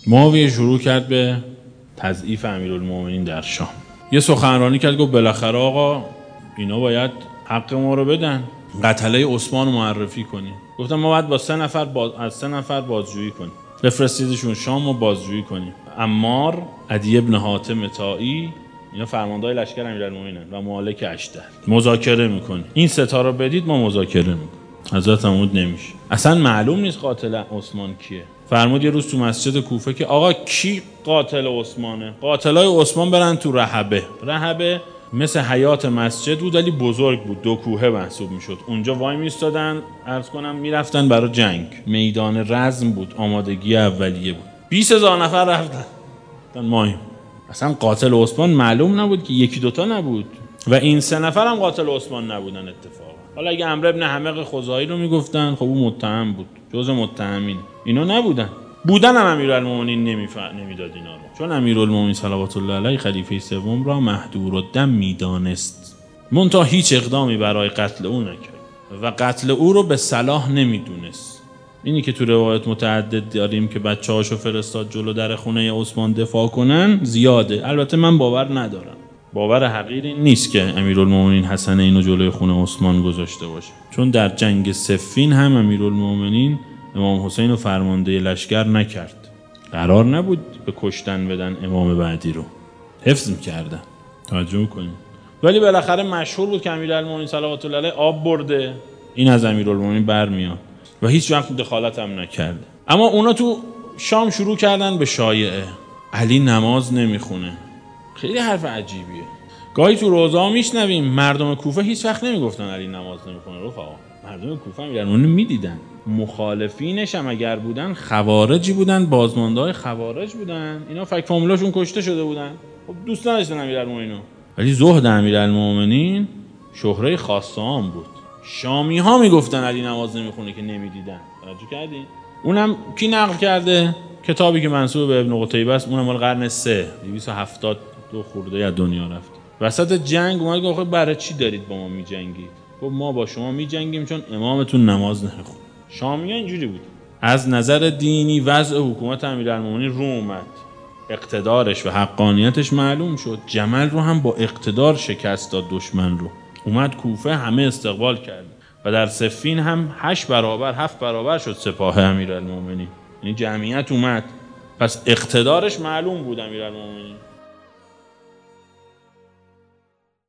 معاویه شروع کرد به تضعیف امیرالمومنین در شام. یه سخنرانی کرد، گفت بالاخره آقا اینا باید حق ما رو بدن، قتله عثمان معرفی کنیم. گفتم ما باید با 3 نفر از 3 نفر بازجویی کنیم، بفرستیدشون شام و بازجویی کنیم. عمار، عدی ابن حاتم طائی، اینا فرماندهای لشکر امیرالمومنینن و مالک اشتر. مذاکره میکنیم، این 3 تا رو بدید ما مذاکره میکنیم. حضرت فرمود نمیشه، اصلا معلوم نیست قاتل عثمان کیه. فرمود یه روز تو مسجد کوفه که آقا کی قاتل عثمانه؟ قاتلای عثمان برن تو رحبه. رحبه مثل حیات مسجد بود ولی بزرگ بود، 2 کوهه محسوب میشد. اونجا وای میستادن، عرض کنم میرفتن برای جنگ. میدان رزم بود، آمادگی اولیه بود. 20,000 نفر رفتن. مایم اصلا قاتل عثمان معلوم نبود که 1-2 تا نبود و این 3 نفر هم قاتل عثمان نبودن اتفاقا. حالا اگه عمرو بن حمق خزاعی رو میگفتن خب اون متهم بود، جزء متهمین. اینا نبودن. بودن هم امیرالمومنین نمیداد اینا رو، چون امیرالمومنین صلوات الله علیه خلیفه سوم را مهدورالدم میدانست، منتها هیچ اقدامی برای قتل او نکرد و قتل او رو به صلاح نمیدونست. اینی که تو روایت متعدد داریم که بچه‌هاشو فرستاد جلو در خونه عثمان دفاع کنن زیاده. البته من باور ندارم، باور حقیقی نیست که امیرالمومنین حسن اینو جلوی خونه عثمان گذاشته باشه، چون در جنگ صفین هم امیرالمومنین امام حسین رو فرمانده لشکر نکرد. قرار نبود به کشتن بدن امام بعدی رو، حفظ می‌کردن. توجه کنید. ولی بالاخره مشهور بود که امیرالمومنین صلوات الله علیه آب برده، این از امیرالمومنین برمیاد و هیچ وقت دخالت هم نکرده. اما اونا تو شام شروع کردن به شایعه علی نماز نمیخونه. خیلی حرف عجیبیه. گاهی تو روزا میشنویم مردم کوفه هیچ وقت نمیگفتن علی نماز نمیخونه. رفقا مردم کوفه امیرالمومنین میدیدن، مخالفینش هم اگر بودن خوارجی بودن، بازمانده‌های خوارج بودن، اینا فک فامیلاشون کشته شده بودن. خب دوست نداشتن امیرالمومنینو. ولی زهد امیرالمومنین شهره خاصه هم بود. شامی ها میگفتن علی نماز نمیخونه که نمیدیدن. توجه کردین؟ اونم کی نقل کرده؟ کتابی که منسوب به ابن قتیبه است، اونم مال قرن 3 272 خورده از دنیا رفت. وسط جنگ اومد گفت برای چی دارید با ما میجنگید؟ گفت ما با شما میجنگیم چون امامتون نماز نمیخونه. شامی‌ها اینجوری بود. از نظر دینی وضع حکومت امیرالمومنین رو اومد، اقتدارش و حقانیتش معلوم شد. جمل رو هم با اقتدار شکست داد دشمن رو. اومد کوفه، همه استقبال کرد و در صفین هم 8 برابر 7 برابر شد سپاه امیرالمومنین. یعنی جمعیت اومد، پس اقتدارش معلوم بود امیرالمومنین.